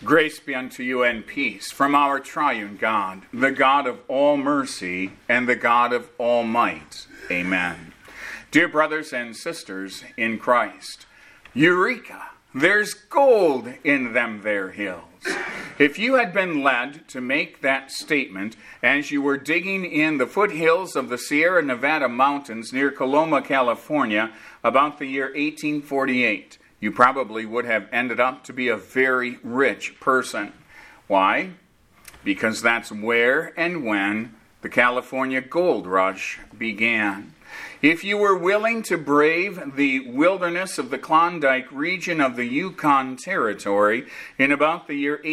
Grace be unto you and peace from our triune God, the God of all mercy and the God of all might. Amen. Dear brothers and sisters in Christ, Eureka! There's gold in them there hills. If you had been led to make that statement as you were digging in the foothills of the Sierra Nevada mountains near Coloma, California, about the year 1848, you probably would have ended up to be a very rich person. Why? Because that's where and when the California gold rush began. If you were willing to brave the wilderness of the Klondike region of the Yukon Territory in about the year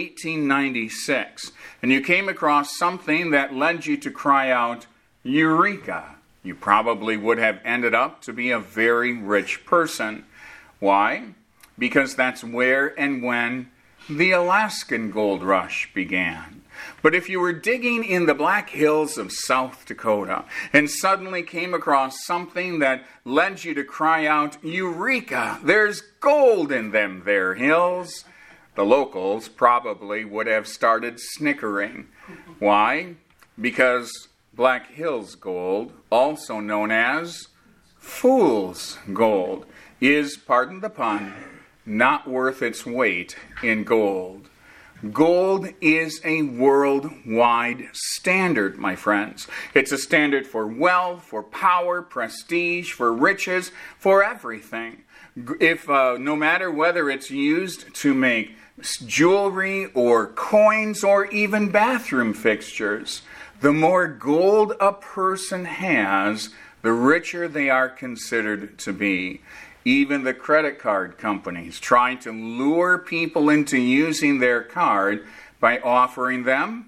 1896, and you came across something that led you to cry out, Eureka! You probably would have ended up to be a very rich person. Why? Because that's where and when the Alaskan gold rush began. But if you were digging in the Black Hills of South Dakota and suddenly came across something that led you to cry out, Eureka! There's gold in them there hills, the locals probably would have started snickering. Why? Because Black Hills gold, also known as fool's gold, is, pardon the pun, not worth its weight in gold. Gold is a worldwide standard, my friends. It's a standard for wealth, for power, prestige, for riches, for everything. If no matter whether it's used to make jewelry or coins or even bathroom fixtures, the more gold a person has, the richer they are considered to be. Even the credit card companies try to lure people into using their card by offering them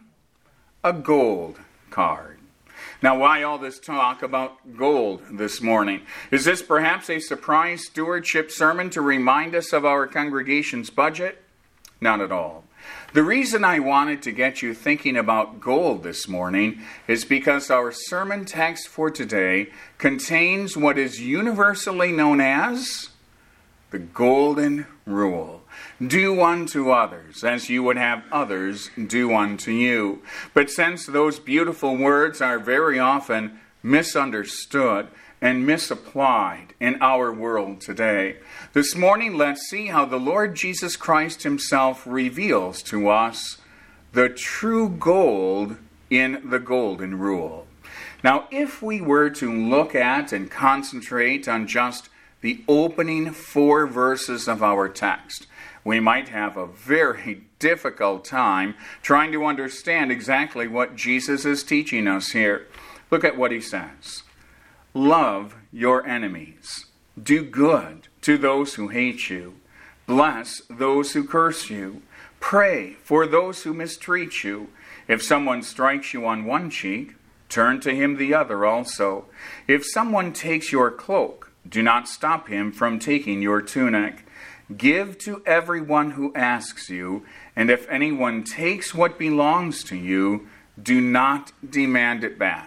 a gold card. Now, why all this talk about gold this morning? Is this perhaps a surprise stewardship sermon to remind us of our congregation's budget? Not at all. The reason I wanted to get you thinking about gold this morning is because our sermon text for today contains what is universally known as the Golden Rule. Do unto others as you would have others do unto you. But since those beautiful words are very often misunderstood and misapplied in our world today, this morning let's see how the Lord Jesus Christ himself reveals to us the true gold in the Golden Rule. Now, if we were to look at and concentrate on just the opening 4 verses of our text, we might have a very difficult time trying to understand exactly what Jesus is teaching us here. Look at what he says. Love your enemies. Do good to those who hate you. Bless those who curse you. Pray for those who mistreat you. If someone strikes you on one cheek, turn to him the other also. If someone takes your cloak, do not stop him from taking your tunic. Give to everyone who asks you, and if anyone takes what belongs to you, do not demand it back.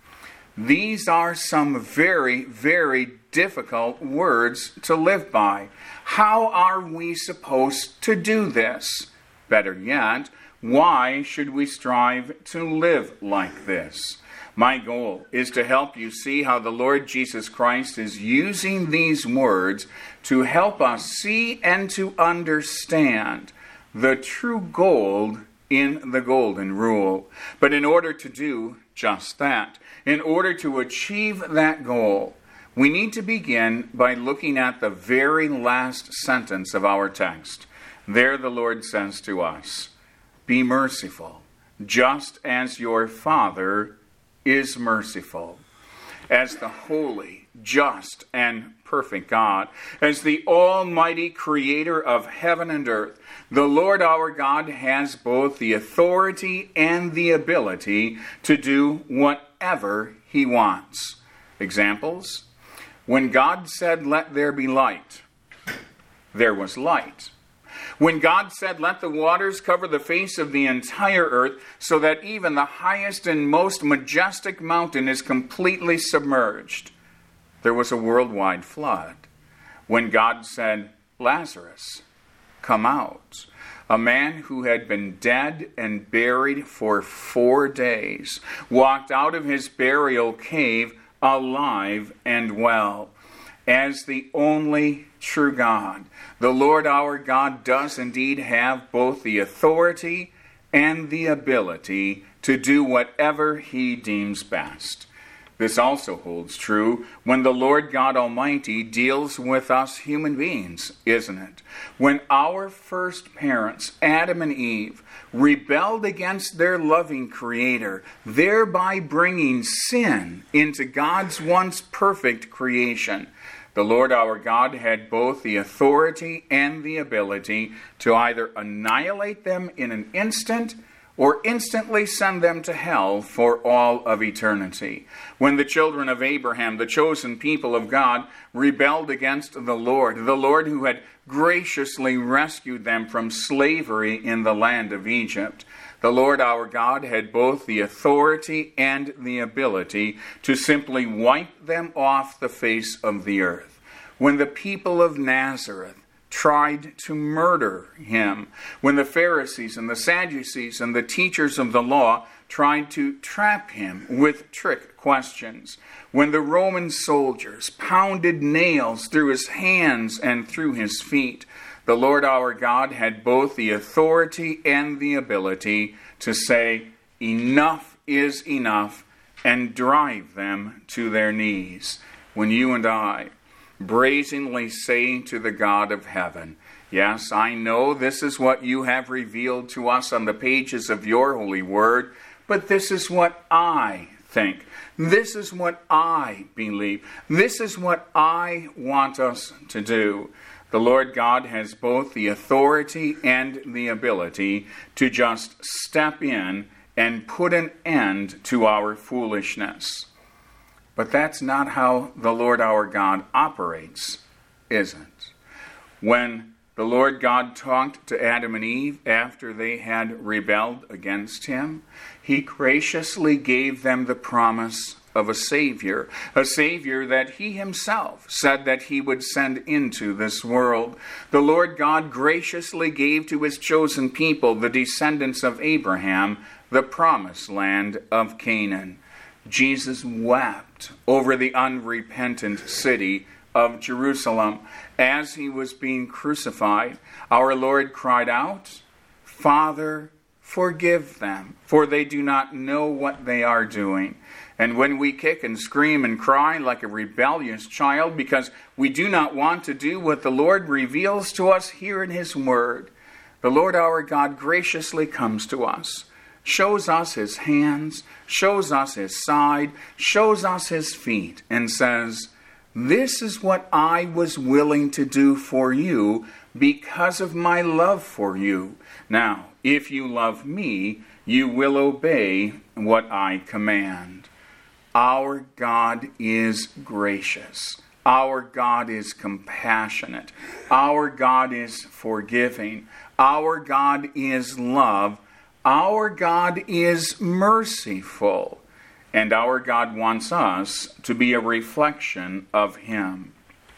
These are some very, very difficult words to live by. How are we supposed to do this? Better yet, why should we strive to live like this? My goal is to help you see how the Lord Jesus Christ is using these words to help us see and to understand the true gold in the Golden Rule. But in order to do just that, in order to achieve that goal, we need to begin by looking at the very last sentence of our text. There the Lord says to us, be merciful, just as your Father is merciful. As the holy, just, and perfect God, as the almighty creator of heaven and earth, the Lord our God has both the authority and the ability to do whatever he wants. Examples? When God said, let there be light, there was light. When God said, let the waters cover the face of the entire earth so that even the highest and most majestic mountain is completely submerged, there was a worldwide flood. When God said, Lazarus, come out. A man who had been dead and buried for 4 days walked out of his burial cave alive and well. As the only true God, the Lord our God does indeed have both the authority and the ability to do whatever he deems best. This also holds true when the Lord God Almighty deals with us human beings, isn't it? When our first parents, Adam and Eve, rebelled against their loving Creator, thereby bringing sin into God's once perfect creation, the Lord our God had both the authority and the ability to either annihilate them in an instant or instantly send them to hell for all of eternity. When the children of Abraham, the chosen people of God, rebelled against the Lord who had graciously rescued them from slavery in the land of Egypt, the Lord our God had both the authority and the ability to simply wipe them off the face of the earth. When the people of Nazareth tried to murder him, when the Pharisees and the Sadducees and the teachers of the law tried to trap him with trick questions, when the Roman soldiers pounded nails through his hands and through his feet, the Lord our God had both the authority and the ability to say, "Enough is enough," and drive them to their knees. When you and I brazenly say to the God of heaven, "Yes, I know this is what you have revealed to us on the pages of your holy word, but this is what I think. This is what I believe. This is what I want us to do." The Lord God has both the authority and the ability to just step in and put an end to our foolishness. But that's not how the Lord our God operates, is it? When the Lord God talked to Adam and Eve after they had rebelled against him, he graciously gave them the promise of a Savior that he himself said that he would send into this world. The Lord God graciously gave to his chosen people, the descendants of Abraham, the promised land of Canaan. Jesus wept over the unrepentant city of Jerusalem. As he was being crucified, our Lord cried out, "Father, forgive them, for they do not know what they are doing." And when we kick and scream and cry like a rebellious child because we do not want to do what the Lord reveals to us here in his word, the Lord our God graciously comes to us, shows us his hands, shows us his side, shows us his feet, and says, "This is what I was willing to do for you because of my love for you. Now, if you love me, you will obey what I command." Our God is gracious. Our God is compassionate. Our God is forgiving. Our God is love. Our God is merciful, and our God wants us to be a reflection of him.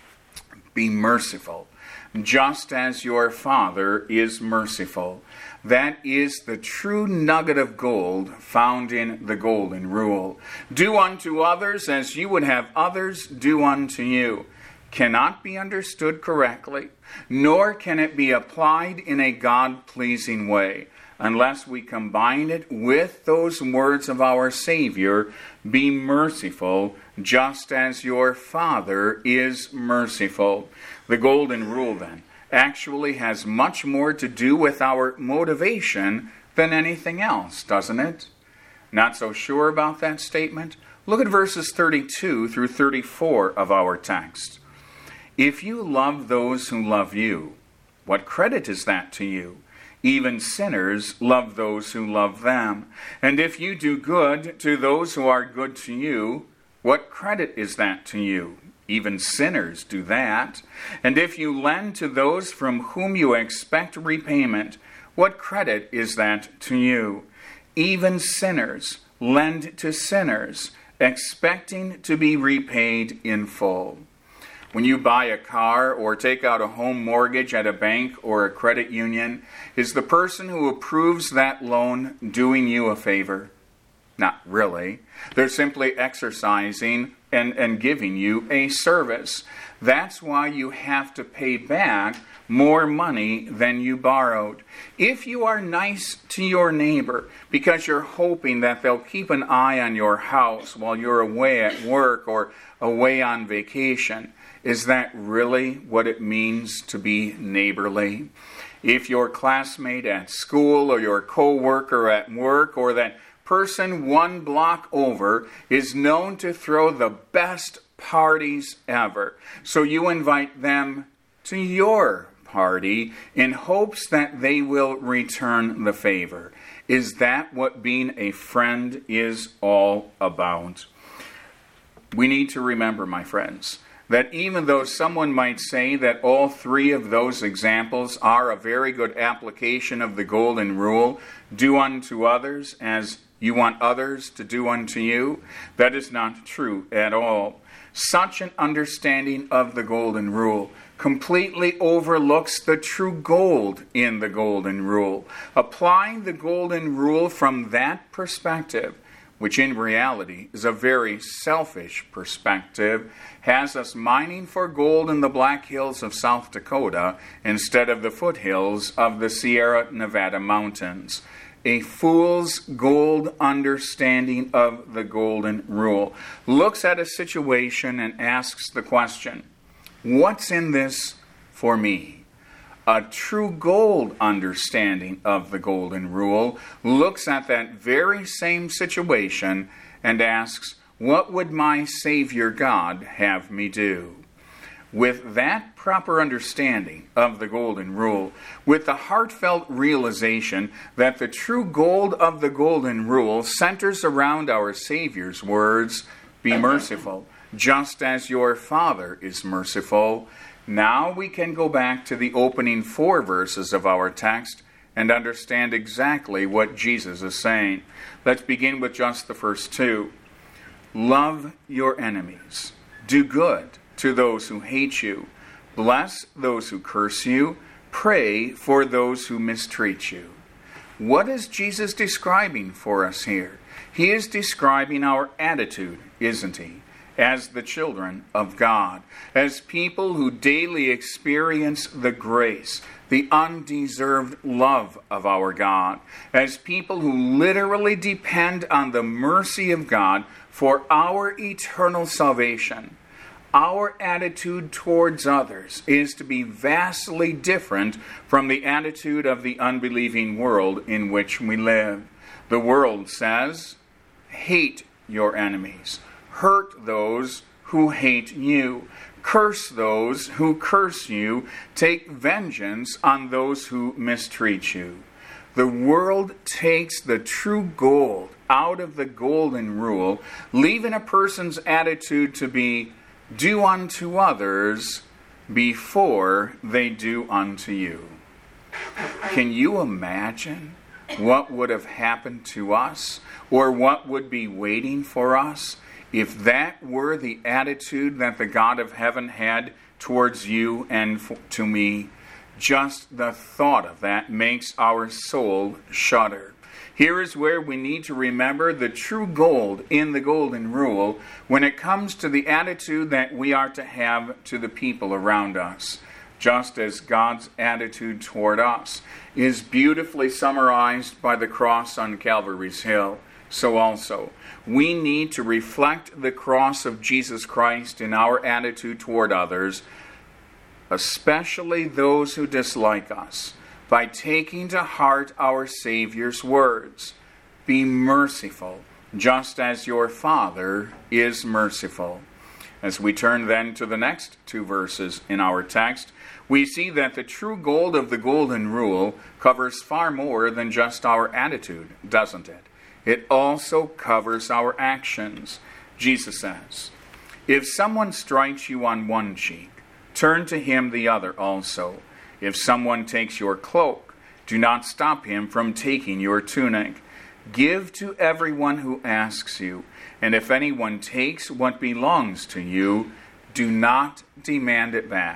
Be merciful, just as your Father is merciful. That is the true nugget of gold found in the Golden Rule. Do unto others as you would have others do unto you. Cannot be understood correctly, nor can it be applied in a God-pleasing way, unless we combine it with those words of our Savior, "Be merciful, just as your Father is merciful." The Golden Rule, then, actually has much more to do with our motivation than anything else, doesn't it? Not so sure about that statement? Look at verses 32 through 34 of our text. "If you love those who love you, what credit is that to you? Even sinners love those who love them. And if you do good to those who are good to you, what credit is that to you? Even sinners do that. And if you lend to those from whom you expect repayment, what credit is that to you? Even sinners lend to sinners, expecting to be repaid in full." when you buy a car or take out a home mortgage at a bank or a credit union, is the person who approves that loan doing you a favor? Not really. They're simply exercising and giving you a service. That's why you have to pay back more money than you borrowed. If you are nice to your neighbor because you're hoping that they'll keep an eye on your house while you're away at work or away on vacation, is that really what it means to be neighborly? If your classmate at school or your co-worker at work or that person one block over is known to throw the best parties ever, so you invite them to your party in hopes that they will return the favor. Is that what being a friend is all about? We need to remember, my friends, that even though someone might say that all three of those examples are a very good application of the golden rule, do unto others as you want others to do unto you, that is not true at all. Such an understanding of the golden rule completely overlooks the true gold in the golden rule. Applying the golden rule from that perspective, which in reality is a very selfish perspective, has us mining for gold in the Black Hills of South Dakota instead of the foothills of the Sierra Nevada mountains. A fool's gold understanding of the golden rule looks at a situation and asks the question, what's in this for me? A true gold understanding of the golden rule looks at that very same situation and asks, what would my Savior God have me do? With that proper understanding of the golden rule, with the heartfelt realization that the true gold of the golden rule centers around our Savior's words, be merciful, just as your Father is merciful, now we can go back to the opening 4 verses of our text and understand exactly what Jesus is saying. Let's begin with just the first 2. Love your enemies. Do good to those who hate you. Bless those who curse you. Pray for those who mistreat you. What is Jesus describing for us here? He is describing our attitude, isn't he? As the children of God, as people who daily experience the grace, the undeserved love of our God, as people who literally depend on the mercy of God for our eternal salvation. Our attitude towards others is to be vastly different from the attitude of the unbelieving world in which we live. The world says, hate your enemies. Hurt those who hate you. Curse those who curse you. Take vengeance on those who mistreat you. The world takes the true gold out of the golden rule, leaving a person's attitude to be, do unto others before they do unto you. Can you imagine what would have happened to us, or what would be waiting for us, if that were the attitude that the God of heaven had towards you and to me? Just the thought of that makes our soul shudder. Here is where we need to remember the true gold in the golden rule when it comes to the attitude that we are to have to the people around us. Just as God's attitude toward us is beautifully summarized by the cross on Calvary's Hill, so also we need to reflect the cross of Jesus Christ in our attitude toward others, especially those who dislike us, by taking to heart our Savior's words. Be merciful, just as your Father is merciful. As we turn then to the next 2 verses in our text, we see that the true gold of the golden rule covers far more than just our attitude, doesn't it? It also covers our actions. Jesus says, if someone strikes you on one cheek, turn to him the other also. If someone takes your cloak, do not stop him from taking your tunic. Give to everyone who asks you, and if anyone takes what belongs to you, Do not demand it back.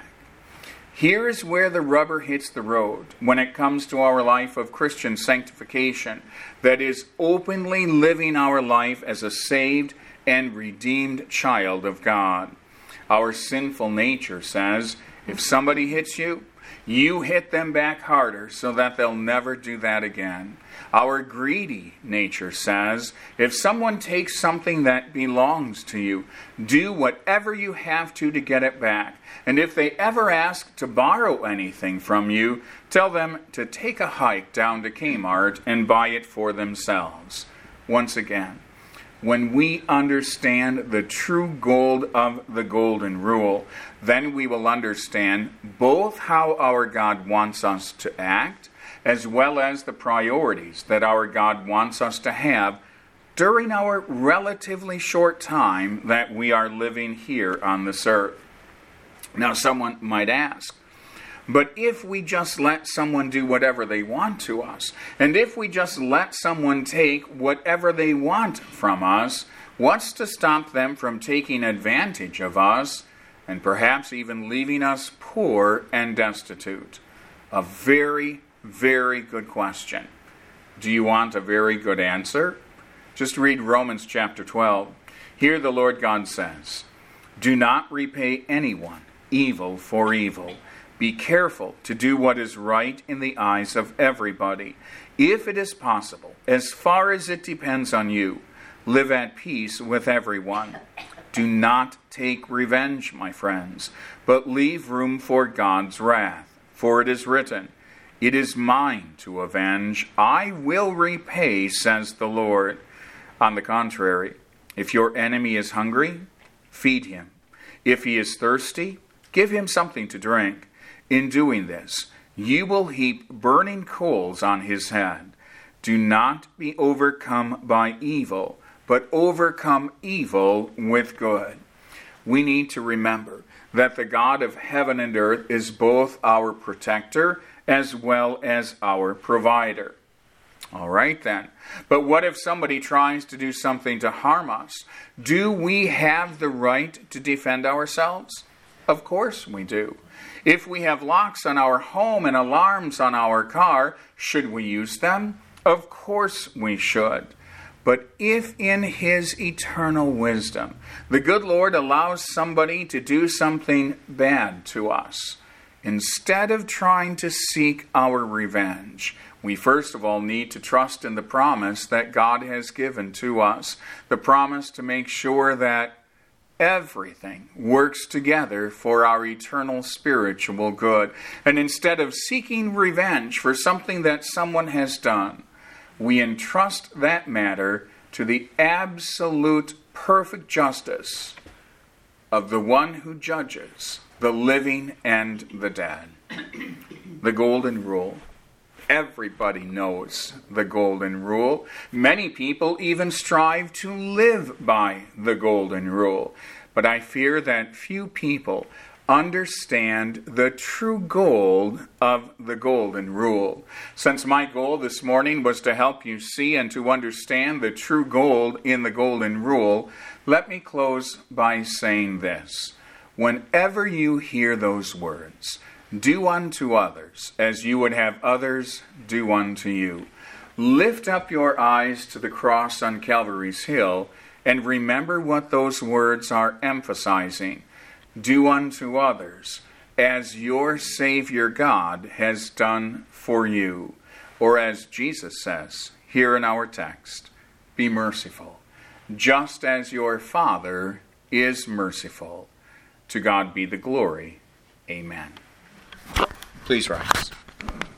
Here is where the rubber hits the road when it comes to our life of Christian sanctification, that is, openly living our life as a saved and redeemed child of God. Our sinful nature says, if somebody hits you, you hit them back harder so that they'll never do that again. Our greedy nature says, if someone takes something that belongs to you, do whatever you have to get it back. And if they ever ask to borrow anything from you, tell them to take a hike down to Kmart and buy it for themselves. Once again, when we understand the true gold of the Golden Rule, then we will understand both how our God wants us to act, as well as the priorities that our God wants us to have during our relatively short time that we are living here on this earth. Now, someone might ask, but if we just let someone do whatever they want to us, and if we just let someone take whatever they want from us, what's to stop them from taking advantage of us and perhaps even leaving us poor and destitute? A very, very good question. Do you want a very good answer? Just read Romans chapter 12. Here the Lord God says, "Do not repay anyone evil for evil. Be careful to do what is right in the eyes of everybody. If it is possible, as far as it depends on you, live at peace with everyone. Do not take revenge, my friends, but leave room for God's wrath. For it is written, 'It is mine to avenge. I will repay,' says the Lord." On the contrary, if your enemy is hungry, feed him. If he is thirsty, give him something to drink. In doing this, you will heap burning coals on his head. Do not be overcome by evil, but overcome evil with good. We need to remember that the God of heaven and earth is both our protector as well as our provider. All right then. But what if somebody tries to do something to harm us? Do we have the right to defend ourselves? Of course we do. If we have locks on our home and alarms on our car, should we use them? Of course we should. But if in his eternal wisdom, the good Lord allows somebody to do something bad to us, instead of trying to seek our revenge, we first of all need to trust in the promise that God has given to us, the promise to make sure that everything works together for our eternal spiritual good. And instead of seeking revenge for something that someone has done, we entrust that matter to the absolute perfect justice of the one who judges the living and the dead. The Golden Rule. Everybody knows the Golden Rule. Many people even strive to live by the Golden Rule. But I fear that few people understand the true gold of the Golden Rule. Since my goal this morning was to help you see and to understand the true gold in the Golden Rule, let me close by saying this. Whenever you hear those words, "Do unto others as you would have others do unto you," lift up your eyes to the cross on Calvary's Hill and remember what those words are emphasizing. Do unto others as your Savior God has done for you. Or as Jesus says here in our text, be merciful, just as your Father is merciful. To God be the glory. Amen. Please rise.